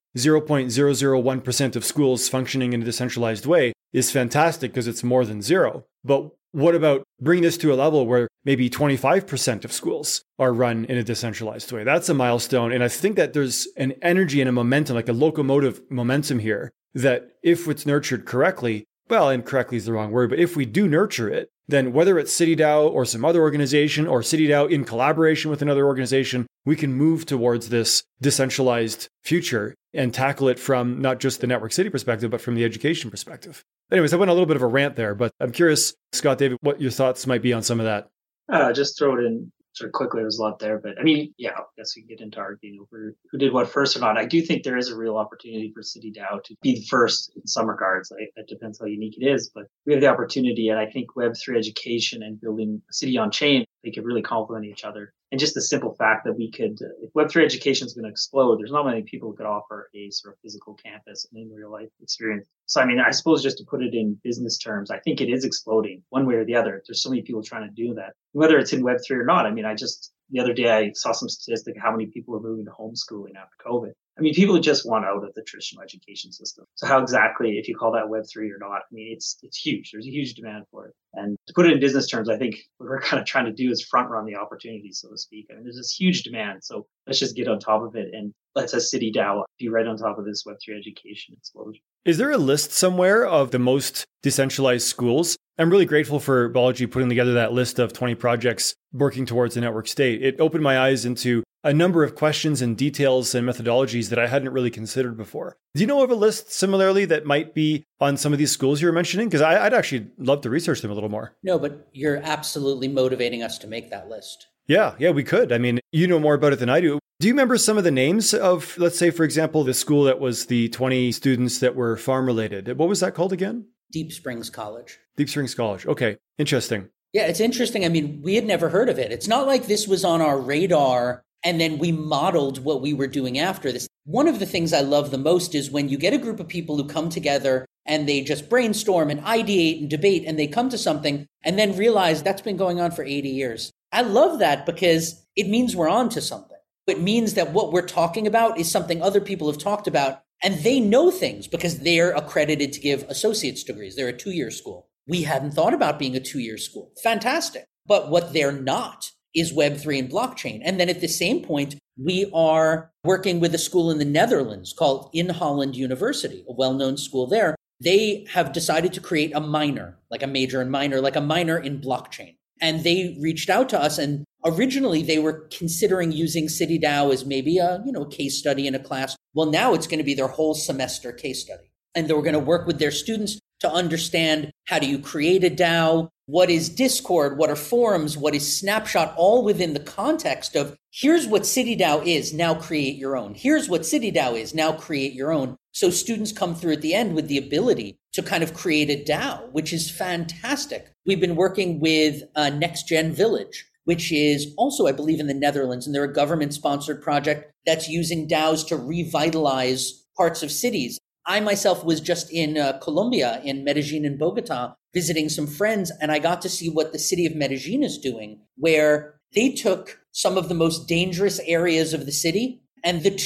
0.001% of schools functioning in a decentralized way is fantastic because it's more than zero. But what about bringing this to a level where maybe 25% of schools are run in a decentralized way? That's a milestone. And I think that there's an energy and a momentum, like a locomotive momentum here, that if it's nurtured correctly, well, and correctly is the wrong word, but if we do nurture it, then whether it's CityDAO or some other organization, or CityDAO in collaboration with another organization, we can move towards this decentralized future and tackle it from not just the Network City perspective, but from the education perspective. Anyways, I went a little bit of a rant there, but I'm curious, Scott David, what your thoughts might be on some of that. Just throw it in sort of quickly. There's a lot there, but I mean, yeah, I guess we can get into arguing over who did what first or not. I do think there is a real opportunity for CityDAO to be the first in some regards. It depends how unique it is, but we have the opportunity, and I think Web3 education and building a city on chain, they could really complement each other. And just the simple fact that we could, if Web3 education is going to explode, there's not many people who could offer a sort of physical campus and in real life experience. So, I mean, I suppose just to put it in business terms, I think it is exploding one way or the other. There's so many people trying to do that, whether it's in Web3 or not. I mean, the other day I saw some statistic how many people are moving to homeschooling after COVID. I mean, people just want out of the traditional education system. So how exactly, if you call that Web3 or not, I mean, it's huge. There's a huge demand for it. And to put it in business terms, I think what we're kind of trying to do is front run the opportunity, so to speak. I mean, there's this huge demand. So let's just get on top of it. And let's, as CityDAO, be right on top of this Web3 education explosion. Is there a list somewhere of the most decentralized schools? I'm really grateful for Balaji putting together that list of 20 projects working towards a network state. It opened my eyes into a number of questions and details and methodologies that I hadn't really considered before. Do you know of a list similarly that might be on some of these schools you were mentioning? Because I'd actually love to research them a little more. No, but you're absolutely motivating us to make that list. Yeah, we could. I mean, you know more about it than I do. Do you remember some of the names of, let's say, for example, the school that was the 20 students that were farm related? What was that called again? Deep Springs College. Deep Springs College. Okay, interesting. Yeah, it's interesting. I mean, we had never heard of it. It's not like this was on our radar and then we modeled what we were doing after this. One of the things I love the most is when you get a group of people who come together and they just brainstorm and ideate and debate and they come to something and then realize that's been going on for 80 years. I love that because it means we're on to something. It means that what we're talking about is something other people have talked about, and they know things because they're accredited to give associate's degrees. They're a 2-year school. We hadn't thought about being a 2-year school. Fantastic. But what they're not is Web3 and blockchain. And then at the same point, we are working with a school in the Netherlands called In Holland University, a well-known school there. They have decided to create a minor, like a major and minor, like a minor in blockchain. And they reached out to us, and originally they were considering using CityDAO as maybe a case study in a class. Well, now it's going to be their whole semester case study. And they were going to work with their students to understand, how do you create a DAO? What is Discord? What are forums? What is Snapshot? All within the context of, here's what CityDAO is, now create your own. Here's what CityDAO is, now create your own. So students come through at the end with the ability to kind of create a DAO, which is fantastic. We've been working with Next Gen Village, which is also, I believe, in the Netherlands, and they're a government-sponsored project that's using DAOs to revitalize parts of cities. I myself was just in Colombia, in Medellin and Bogota, visiting some friends, and I got to see what the city of Medellin is doing, where they took some of the most dangerous areas of the city, and the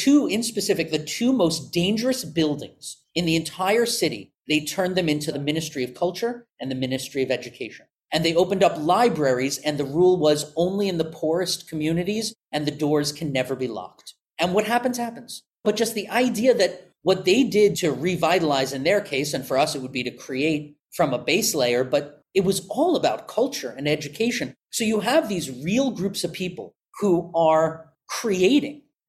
two most dangerous buildings in the entire city, they turned them into the Ministry of Culture and the Ministry of Education. And they opened up libraries, and the rule was only in the poorest communities, and the doors can never be locked. And what happens, happens. But just the idea that what they did to revitalize in their case, and for us it would be to create from a base layer, but it was all about culture and education. So you have these real groups of people who are creating,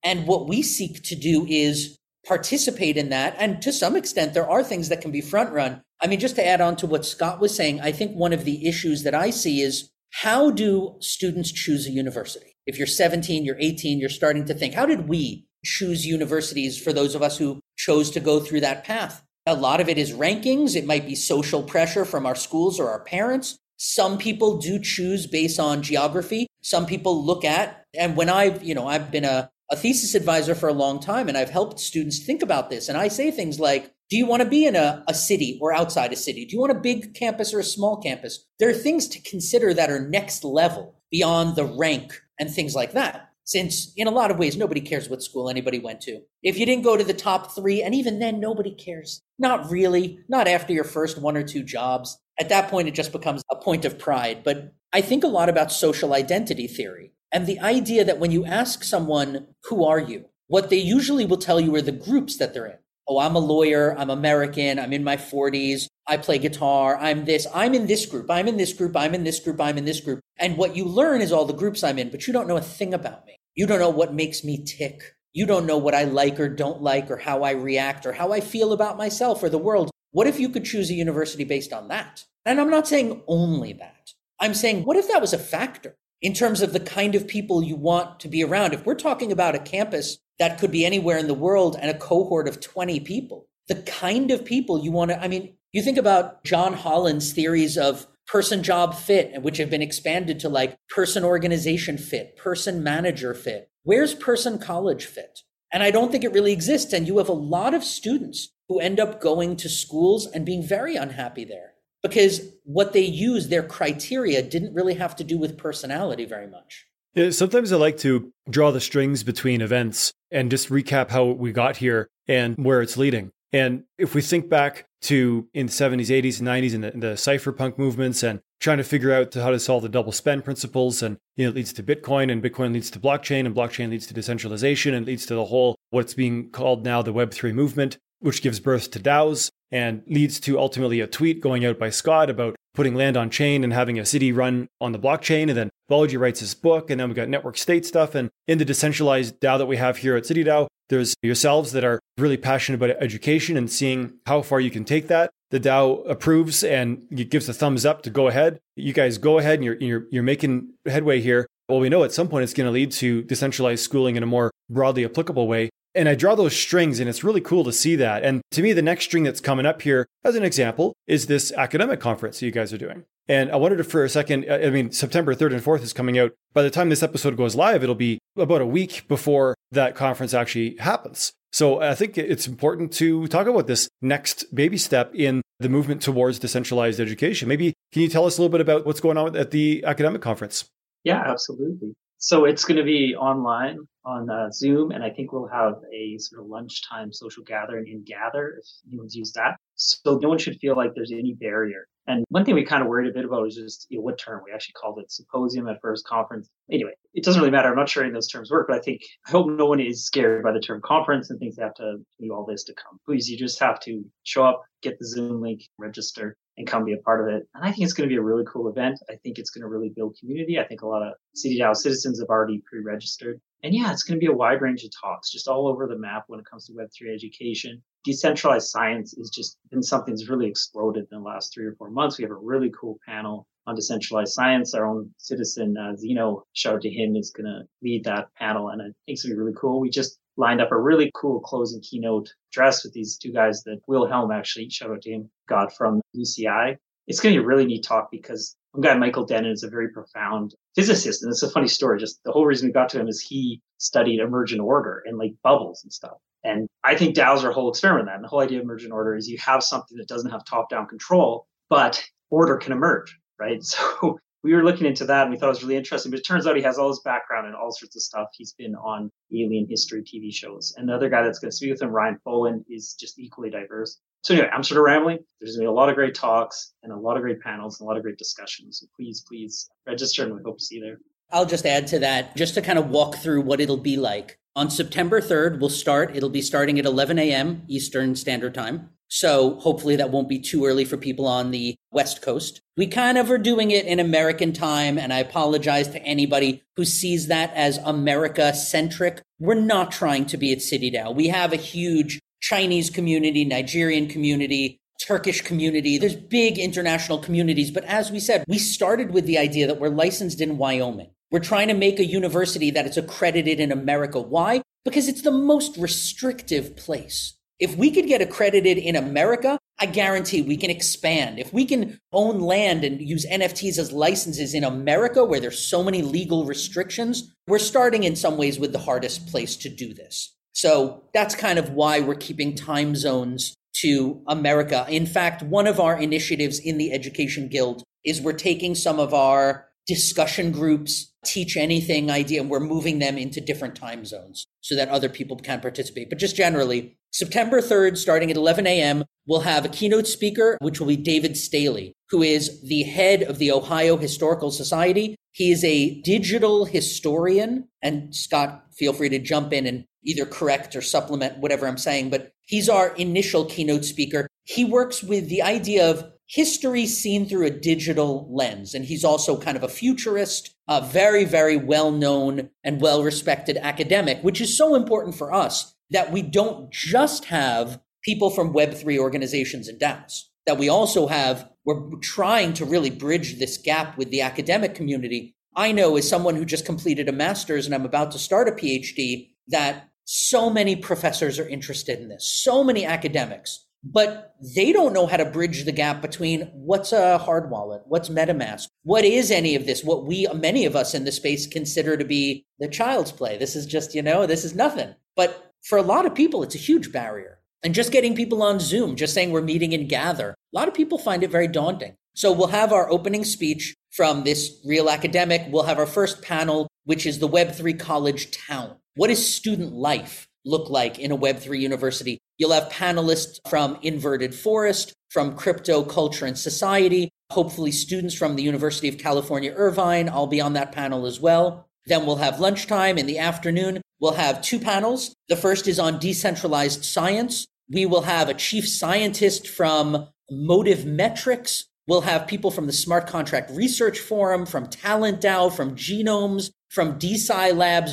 And what we seek to do is participate in that. And to some extent, there are things that can be front run. I mean, just to add on to what Scott was saying, I think one of the issues that I see is, how do students choose a university? If you're 17, you're 18, you're starting to think, how did we choose universities for those of us who chose to go through that path? A lot of it is rankings. It might be social pressure from our schools or our parents. Some people do choose based on geography. Some people look at, and when I've been a thesis advisor for a long time, and I've helped students think about this. And I say things like, do you want to be in a city or outside a city? Do you want a big campus or a small campus? There are things to consider that are next level beyond the rank and things like that. Since in a lot of ways, nobody cares what school anybody went to. If you didn't go to the top 3, and even then, nobody cares. Not really, not after your first 1 or 2 jobs. At that point, it just becomes a point of pride. But I think a lot about social identity theory and the idea that when you ask someone, who are you? What they usually will tell you are the groups that they're in. Oh, I'm a lawyer, I'm American, I'm in my 40s, I play guitar, I'm this, I'm in this group, I'm in this group, I'm in this group, I'm in this group. And what you learn is all the groups I'm in, but you don't know a thing about me. You don't know what makes me tick. You don't know what I like or don't like or how I react or how I feel about myself or the world. What if you could choose a university based on that? And I'm not saying only that. I'm saying, what if that was a factor in terms of the kind of people you want to be around? If we're talking about a campus that could be anywhere in the world and a cohort of 20 people, the kind of people you want to, I mean, you think about John Holland's theories of person job fit, which have been expanded to like person organization fit, person manager fit. Where's person college fit? And I don't think it really exists. And you have a lot of students who end up going to schools and being very unhappy there because what they use, their criteria, didn't really have to do with personality very much. Yeah, sometimes I like to draw the strings between events and just recap how we got here and where it's leading. And if we think back to in the 70s, 80s, and 90s and the cypherpunk movements and trying to figure out how to solve the double spend principles, and it leads to Bitcoin, and Bitcoin leads to blockchain, and blockchain leads to decentralization, and leads to the whole what's being called now the Web3 movement, which gives birth to DAOs and leads to ultimately a tweet going out by Scott about putting land on chain and having a city run on the blockchain. And then Balaji writes his book, and then we've got network state stuff. And in the decentralized DAO that we have here at CityDAO, there's yourselves that are really passionate about education and seeing how far you can take that. The DAO approves and it gives the thumbs up to go ahead. You guys go ahead and you're making headway here. Well, we know at some point it's going to lead to decentralized schooling in a more broadly applicable way. And I draw those strings, and it's really cool to see that. And to me, the next string that's coming up here, as an example, is this academic conference that you guys are doing. And I wanted to, for a second, September 3rd and 4th is coming out. By the time this episode goes live, it'll be about a week before that conference actually happens. So I think it's important to talk about this next baby step in the movement towards decentralized education. Maybe can you tell us a little bit about what's going on at the academic conference? Yeah, absolutely. So it's going to be online on Zoom, and I think we'll have a sort of lunchtime social gathering in Gather, if anyone's used that. So no one should feel like there's any barrier. And one thing we kind of worried a bit about was just what term. We actually called it symposium at first, conference. Anyway, it doesn't really matter. I'm not sure any of those terms work, but I hope no one is scared by the term conference and thinks they have to do all this to come. Please, you just have to show up, get the Zoom link, register, and come be a part of it. And I think it's going to be a really cool event. I think it's going to really build community. I think a lot of CityDAO citizens have already pre-registered. And yeah, it's going to be a wide range of talks just all over the map when it comes to Web3 education. Decentralized science has just been something that's really exploded in the last 3 or 4 months. We have a really cool panel on decentralized science. Our own citizen, Zeno, shout out to him, is going to lead that panel. And I think it's going to be really cool. We just lined up a really cool closing keynote address with these 2 guys that Wilhelm, actually, shout out to him, got from UCI. It's going to be a really neat talk because one guy, Michael Dennin, is a very profound physicist. And it's a funny story. Just the whole reason we got to him is he studied emergent order and like bubbles and stuff. And I think DAOs are a whole experiment in that. And the whole idea of emergent order is you have something that doesn't have top-down control, but order can emerge, right? So we were looking into that and we thought it was really interesting. But it turns out he has all this background and all sorts of stuff. He's been on alien history TV shows. And the other guy that's going to speak with him, Ryan Folan, is just equally diverse. So anyway, I'm sort of rambling. There's going to be a lot of great talks and a lot of great panels and a lot of great discussions. So please register, and we hope to see you there. I'll just add to that, just to kind of walk through what it'll be like. On September 3rd, it'll be starting at 11 a.m. Eastern Standard Time. So hopefully that won't be too early for people on the West Coast. We kind of are doing it in American time, and I apologize to anybody who sees that as America-centric. We're not trying to be at CityDAO. We have a huge Chinese community, Nigerian community, Turkish community. There's big international communities. But as we said, we started with the idea that we're licensed in Wyoming. We're trying to make a university that is accredited in America. Why? Because it's the most restrictive place. If we could get accredited in America, I guarantee we can expand. If we can own land and use NFTs as licenses in America, where there's so many legal restrictions, we're starting in some ways with the hardest place to do this. So that's kind of why we're keeping time zones to America. In fact, one of our initiatives in the Education Guild is we're taking some of our discussion groups, teach anything idea, and we're moving them into different time zones so that other people can participate. But just generally, September 3rd, starting at 11 a.m., we'll have a keynote speaker, which will be David Staley, who is the head of the Ohio Historical Society. He is a digital historian. And Scott, feel free to jump in and either correct or supplement whatever I'm saying. But he's our initial keynote speaker. He works with the idea of history seen through a digital lens. And he's also kind of a futurist, a very, very well-known and well-respected academic, which is so important for us that we don't just have people from Web3 organizations and DAOs, that we also have, we're trying to really bridge this gap with the academic community. I know as someone who just completed a master's and I'm about to start a PhD, that so many professors are interested in this, so many academics, but they don't know how to bridge the gap between what's a hard wallet, what's MetaMask, what is any of this, what many of us in the space consider to be the child's play. This is just, this is nothing. But for a lot of people, it's a huge barrier. And just getting people on Zoom, just saying we're meeting in Gather, a lot of people find it very daunting. So we'll have our opening speech from this real academic. We'll have our first panel, which is the Web3 College Town. What does student life look like in a Web3 university? You'll have panelists from Inverted Forest, from Crypto, Culture, and Society, hopefully students from the University of California, Irvine. I'll be on that panel as well. Then we'll have lunchtime in the afternoon. We'll have two panels. The first is on decentralized science. We will have a chief scientist from Motive Metrics. We'll have people from the Smart Contract Research Forum, from Talent DAO, from Genomes, from DeSci Labs,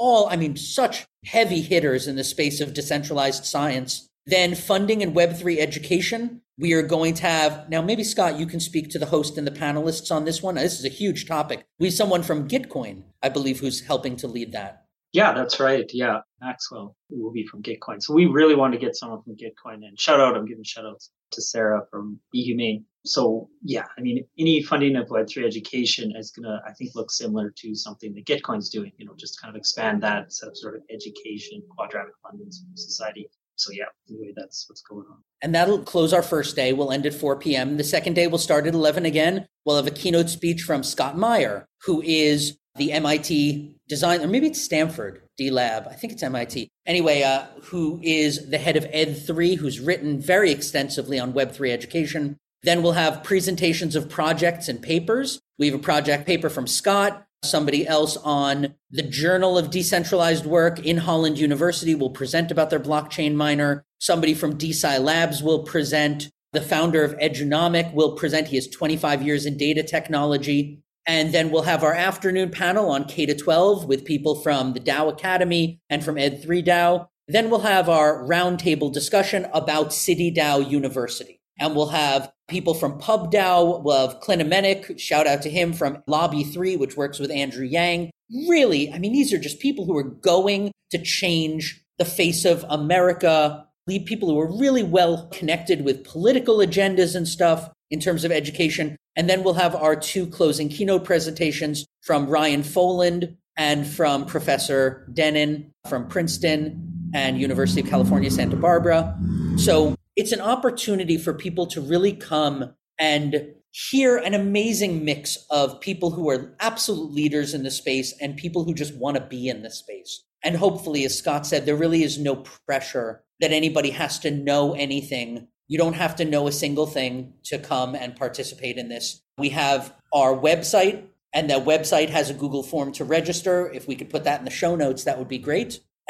such heavy hitters in the space of decentralized science. Then funding and Web3 education. We are going to have, now maybe Scott, you can speak to the host and the panelists on this one. This is a huge topic. We have someone from Gitcoin, I believe, who's helping to lead that. Yeah, that's right. Yeah, Maxwell will be from Gitcoin. So we really want to get someone from Gitcoin. And I'm giving shout outs to Sarah from Be Humane. So yeah, any funding of Web3 education is going to, I think, look similar to something that Gitcoin's doing, just kind of expand that, set up sort of education, quadratic funding society. So yeah, anyway, that's what's going on. And that'll close our first day. We'll end at 4 p.m. The second day will start at 11 again. We'll have a keynote speech from Scott Meyer, who is the MIT design, or maybe it's Stanford D-Lab. I think it's MIT. Anyway, who is the head of Ed3, who's written very extensively on Web3 education. Then we'll have presentations of projects and papers. We have a project paper from Scott. Somebody else on the Journal of Decentralized Work in Holland University will present about their blockchain miner. Somebody from DeSci Labs will present. The founder of Edunomic will present. He has 25 years in data technology. And then we'll have our afternoon panel on K-12 with people from the DAO Academy and from Ed3 DAO. Then we'll have our roundtable discussion about CityDAO University. And we'll have people from PubDAO. We'll have Klinemenic, shout out to him, from Lobby 3, which works with Andrew Yang. Really, these are just people who are going to change the face of America, lead people who are really well connected with political agendas and stuff in terms of education. And then we'll have our two closing keynote presentations from Ryan Foland and from Professor Denon from Princeton and University of California, Santa Barbara. So it's an opportunity for people to really come and hear an amazing mix of people who are absolute leaders in the space and people who just want to be in the space. And hopefully, as Scott said, there really is no pressure that anybody has to know anything. You don't have to know a single thing to come and participate in this. We have our website, and that website has a Google form to register. If we could put that in the show notes, that would be great.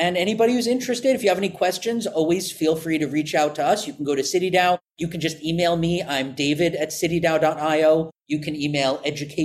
And anybody who's interested, if you have any questions, always feel free to reach out to us. You can go to CityDAO. You can just email me. I'm david@citydao.io. You can email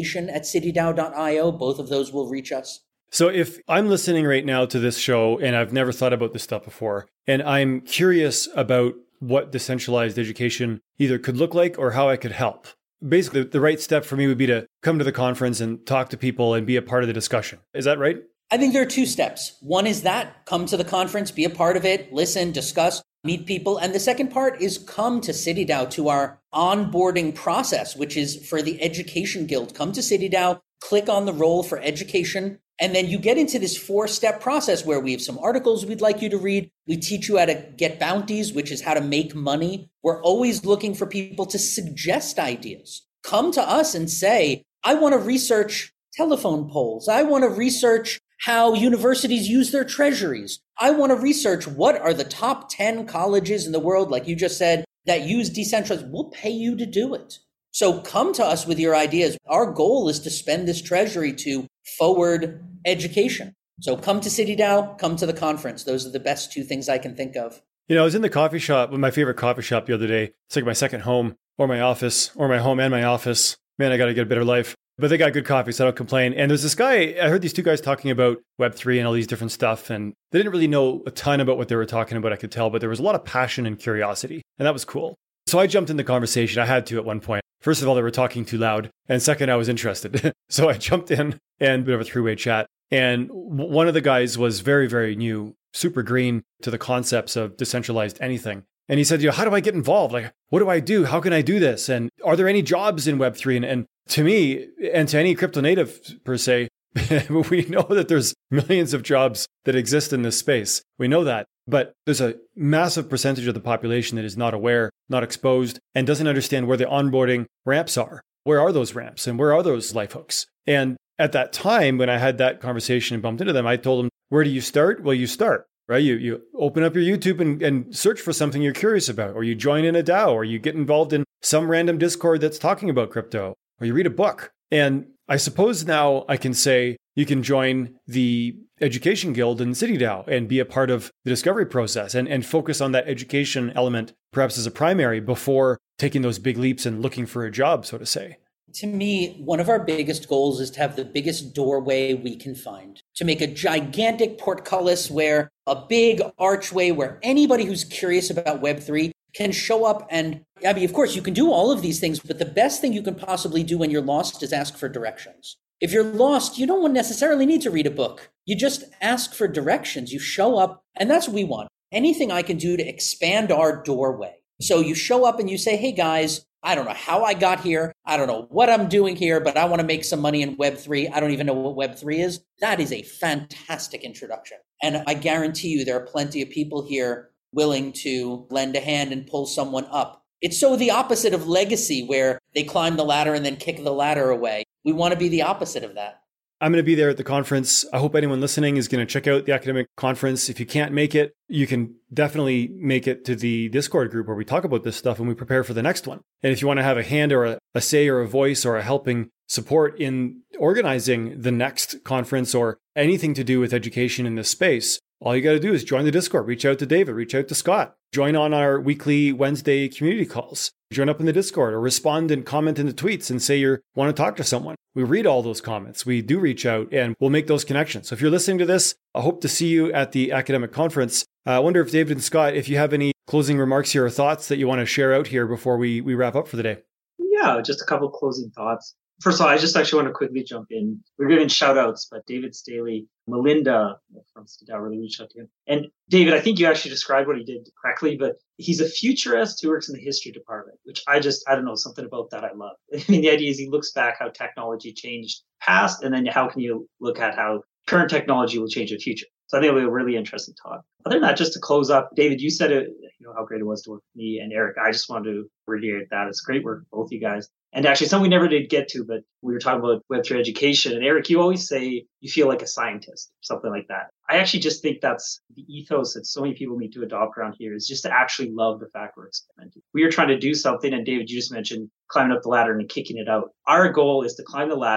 education@citydao.io. Both of those will reach us. So if I'm listening right now to this show and I've never thought about this stuff before, and I'm curious about what decentralized education either could look like or how I could help, basically the right step for me would be to come to the conference and talk to people and be a part of the discussion. Is that right? I think there are two steps. One is that come to the conference, be a part of it, listen, discuss, meet people. And the second part is come to CityDAO, to our onboarding process, which is for the Education Guild. Come to CityDAO, click on the role for education, and then you get into this 4-step process where we have some articles we'd like you to read. We teach you how to get bounties, which is how to make money. We're always looking for people to suggest ideas. Come to us and say, I want to research telephone poles. I want to research how universities use their treasuries. I want to research what are the top 10 colleges in the world, like you just said, that use decentralized. We'll pay you to do it. So come to us with your ideas. Our goal is to spend this treasury to forward education. So come to CityDAO, come to the conference. Those are the best 2 things I can think of. You know, I was in the coffee shop, my favorite coffee shop the other day. It's like my second home, or my office, or my home and my office. Man, I got to get a better life. But they got good coffee, so I don't complain. And there's this guy, I heard these 2 guys talking about Web3 and all these different stuff, and they didn't really know a ton about what they were talking about, I could tell, but there was a lot of passion and curiosity, and that was cool. So I jumped in the conversation. I had to at one point. First of all, they were talking too loud, and second, I was interested. So I jumped in and a bit of a 3-way chat. And one of the guys was very, very new, super green to the concepts of decentralized anything. And he said, how do I get involved? Like, what do I do? How can I do this? And are there any jobs in Web3? And to me, and to any crypto native per se, we know that there's millions of jobs that exist in this space. We know that. But there's a massive percentage of the population that is not aware, not exposed, and doesn't understand where the onboarding ramps are. Where are those ramps and where are those life hooks? And at that time, when I had that conversation and bumped into them, I told them, where do you start? Well, you start, right? You open up your YouTube and search for something you're curious about, or you join in a DAO, or you get involved in some random Discord that's talking about crypto, or you read a book. And I suppose now I can say you can join the Education Guild in CityDAO and be a part of the discovery process and focus on that education element, perhaps as a primary, before taking those big leaps and looking for a job, so to say. To me, one of our biggest goals is to have the biggest doorway we can find, to make a gigantic portcullis where a big archway where anybody who's curious about Web3 can show up. And I mean, of course, you can do all of these things, but the best thing you can possibly do when you're lost is ask for directions. If you're lost, you don't necessarily need to read a book. You just ask for directions. You show up, and that's what we want. Anything I can do to expand our doorway. So you show up and you say, hey guys, I don't know how I got here. I don't know what I'm doing here, but I want to make some money in Web3. I don't even know what Web3 is. That is a fantastic introduction. And I guarantee you there are plenty of people here willing to lend a hand and pull someone up. It's so the opposite of legacy, where they climb the ladder and then kick the ladder away. We want to be the opposite of that. I'm going to be there at the conference. I hope anyone listening is going to check out the academic conference. If you can't make it, you can definitely make it to the Discord group where we talk about this stuff and we prepare for the next one. And if you want to have a hand or a say or a voice or a helping support in organizing the next conference or anything to do with education in this space, all you got to do is join the Discord, reach out to David, reach out to Scott, join on our weekly Wednesday community calls, join up in the Discord, or respond and comment in the tweets and say you want to talk to someone. We read all those comments. We do reach out and we'll make those connections. So if you're listening to this, I hope to see you at the academic conference. I wonder if David and Scott, if you have any closing remarks here or thoughts that you want to share out here before we wrap up for the day. Yeah, just a couple closing thoughts. First of all, I just actually want to quickly jump in. We're giving shout outs, but David Staley, Melinda from CityDAO really reached out to him. And David, I think you actually described what he did correctly, but he's a futurist who works in the history department, which I don't know, something about that I love. I mean, the idea is he looks back how technology changed past, and then how can you look at how current technology will change the future. So I think it'll be a really interesting talk. Other than that, just to close up, David, you said it, how great it was to work with me and Eric. I just wanted to reiterate that. It's great work with both you guys. And actually, something we never did get to, but we were talking about Web3 education. And Eric, you always say you feel like a scientist, something like that. I actually just think that's the ethos that so many people need to adopt around here, is just to actually love the fact we're experimenting. We are trying to do something, and David, you just mentioned climbing up the ladder and kicking it out. Our goal is to climb the ladder,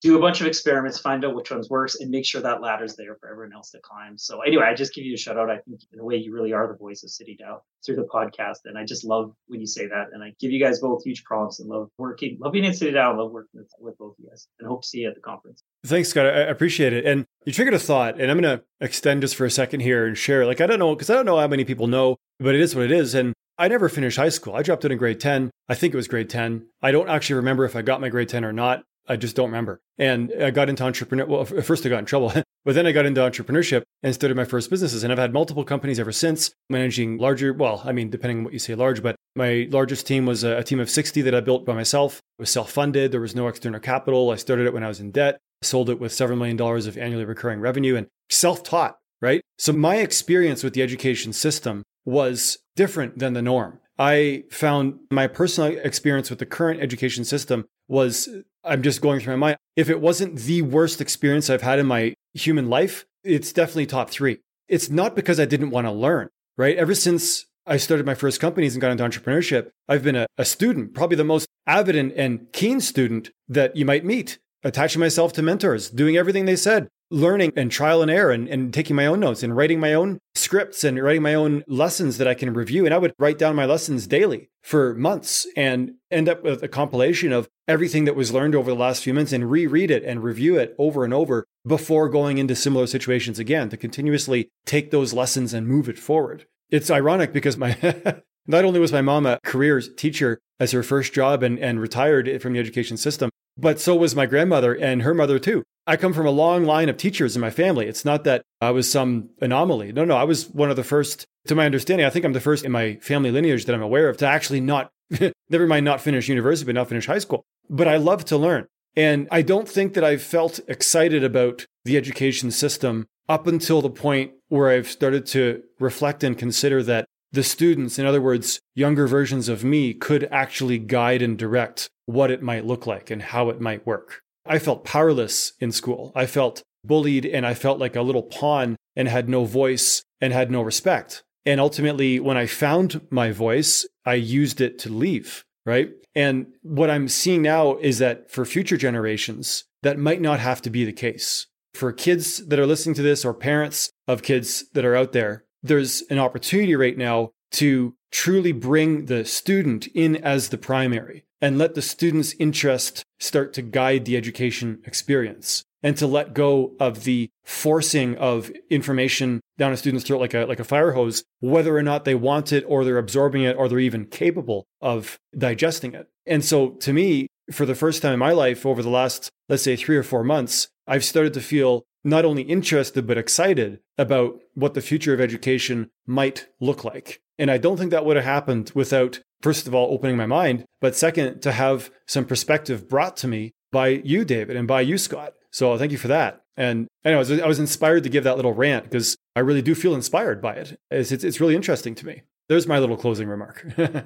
do a bunch of experiments, find out which ones works, and make sure that ladder's there for everyone else to climb. So anyway, I just give you a shout out. I think in a way you really are the voice of CityDAO through the podcast. And I just love when you say that. And I give you guys being in CityDAO, love working with both of you guys, and hope to see you at the conference. Thanks, Scott. I appreciate it. And you triggered a thought, and I'm going to extend just for a second here and share. Like, I don't know how many people know, but it is what it is. And I never finished high school. I dropped out in grade 10. I think it was grade 10. I don't actually remember if I got my grade 10 or not. I just don't remember. And I got into Well, first I got in trouble, but then I got into entrepreneurship and started my first businesses. And I've had multiple companies ever since, managing larger, depending on what you say large, but my largest team was a team of 60 that I built by myself. It was self-funded. There was no external capital. I started it when I was in debt, sold it with several $1 million of annually recurring revenue, and self-taught, right? So my experience with the education system was different than the norm. I found my personal experience with the current education system was, I'm just going through my mind, if it wasn't the worst experience I've had in my human life, it's definitely top 3. It's not because I didn't want to learn, right? Ever since I started my first companies and got into entrepreneurship, I've been a student, probably the most avid and keen student that you might meet, attaching myself to mentors, doing everything they said, learning and trial and error and taking my own notes and writing my own scripts and writing my own lessons that I can review. And I would write down my lessons daily for months and end up with a compilation of everything that was learned over the last few months and reread it and review it over and over before going into similar situations again to continuously take those lessons and move it forward. It's ironic because not only was my mom a career teacher as her first job and retired from the education system, but so was my grandmother and her mother too. I come from a long line of teachers in my family. It's not that I was some anomaly. No, I was one of the first, to my understanding, I think I'm the first in my family lineage that I'm aware of to actually not, never mind not finish university, but not finish high school. But I love to learn. And I don't think that I've felt excited about the education system up until the point where I've started to reflect and consider that the students, in other words, younger versions of me, could actually guide and direct what it might look like and how it might work. I felt powerless in school. I felt bullied and I felt like a little pawn and had no voice and had no respect. And ultimately, when I found my voice, I used it to leave, right? And what I'm seeing now is that for future generations, that might not have to be the case. For kids that are listening to this or parents of kids that are out there, there's an opportunity right now to truly bring the student in as the primary and let the student's interest start to guide the education experience and to let go of the forcing of information down a student's throat like a fire hose, whether or not they want it or they're absorbing it or they're even capable of digesting it. And so to me, for the first time in my life over the last, let's say 3 or 4 months, I've started to feel not only interested, but excited about what the future of education might look like. And I don't think that would have happened without, first of all, opening my mind, but second, to have some perspective brought to me by you, David, and by you, Scott. So thank you for that. And anyways, I was inspired to give that little rant because I really do feel inspired by it. It's really interesting to me. There's my little closing remark.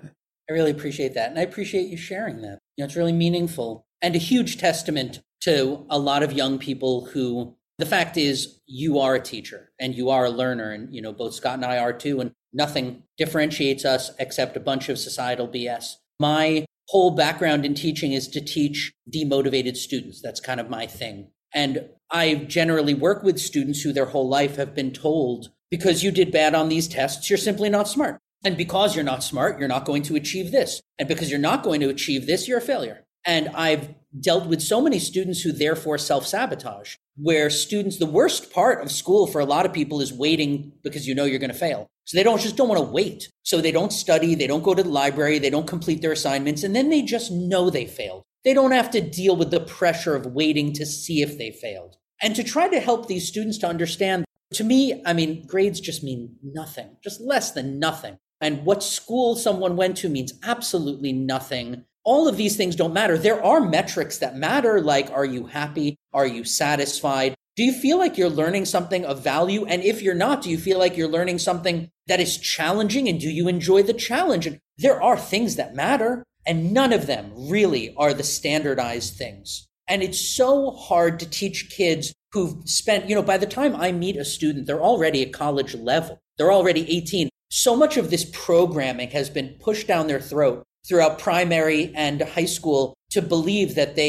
I really appreciate that. And I appreciate you sharing that. It's really meaningful and a huge testament to a lot of young people who, the fact is, you are a teacher and you are a learner. And, both Scott and I are too. And nothing differentiates us except a bunch of societal BS. My whole background in teaching is to teach demotivated students. That's kind of my thing. And I generally work with students who their whole life have been told, because you did bad on these tests, you're simply not smart. And because you're not smart, you're not going to achieve this. And because you're not going to achieve this, you're a failure. And I've dealt with so many students who therefore self-sabotage, where students, the worst part of school for a lot of people is waiting because you're going to fail. So they don't want to wait. So they don't study, they don't go to the library, they don't complete their assignments, and then they just know they failed. They don't have to deal with the pressure of waiting to see if they failed. And to try to help these students to understand, to me, grades just mean nothing, just less than nothing. And what school someone went to means absolutely nothing. All of these things don't matter. There are metrics that matter, like, are you happy? Are you satisfied? Do you feel like you're learning something of value? And if you're not, do you feel like you're learning something that is challenging? And do you enjoy the challenge? And there are things that matter, and none of them really are the standardized things. And it's so hard to teach kids who've spent, by the time I meet a student, they're already at college level. They're already 18. So much of this programming has been pushed down their throat throughout primary and high school to believe that they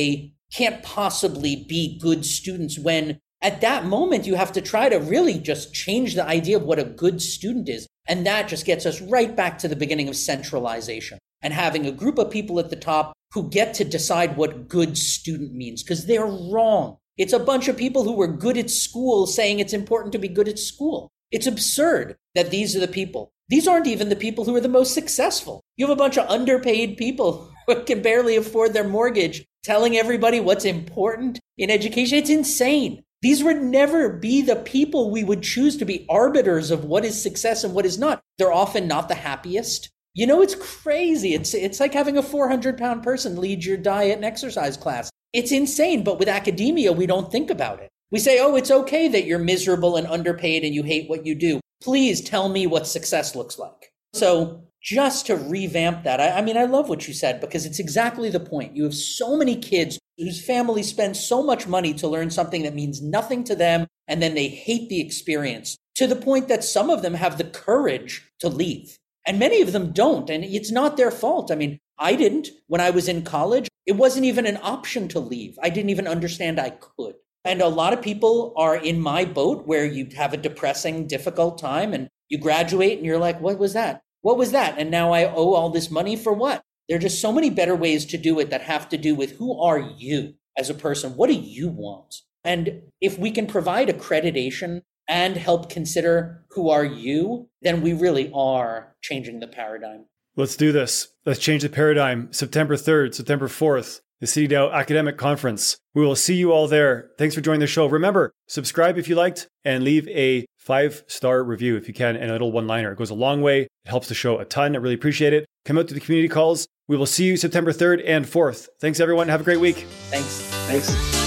can't possibly be good students, when at that moment you have to try to really just change the idea of what a good student is. And that just gets us right back to the beginning of centralization and having a group of people at the top who get to decide what good student means, because they're wrong. It's a bunch of people who were good at school saying it's important to be good at school. It's absurd that these are the people. These aren't even the people who are the most successful. You have a bunch of underpaid people who can barely afford their mortgage telling everybody what's important in education. It's insane. These would never be the people we would choose to be arbiters of what is success and what is not. They're often not the happiest. It's crazy. It's like having a 400-pound person lead your diet and exercise class. It's insane. But with academia, we don't think about it. We say, oh, it's okay that you're miserable and underpaid and you hate what you do. Please tell me what success looks like. So just to revamp that, I love what you said, because it's exactly the point. You have so many kids whose families spend so much money to learn something that means nothing to them, and then they hate the experience to the point that some of them have the courage to leave. And many of them don't, and it's not their fault. I didn't. When I was in college, it wasn't even an option to leave. I didn't even understand I could. And a lot of people are in my boat, where you have a depressing, difficult time and you graduate and you're like, what was that? What was that? And now I owe all this money for what? There are just so many better ways to do it that have to do with who are you as a person? What do you want? And if we can provide accreditation and help consider who are you, then we really are changing the paradigm. Let's do this. Let's change the paradigm. September 3rd, September 4th, the CityDAO Academic Conference. We will see you all there. Thanks for joining the show. Remember, subscribe if you liked and leave a 5-star review if you can, and a little one-liner. It goes a long way. It helps the show a ton. I really appreciate it. Come out to the community calls. We will see you September 3rd and 4th. Thanks, everyone. Have a great week. Thanks. Thanks.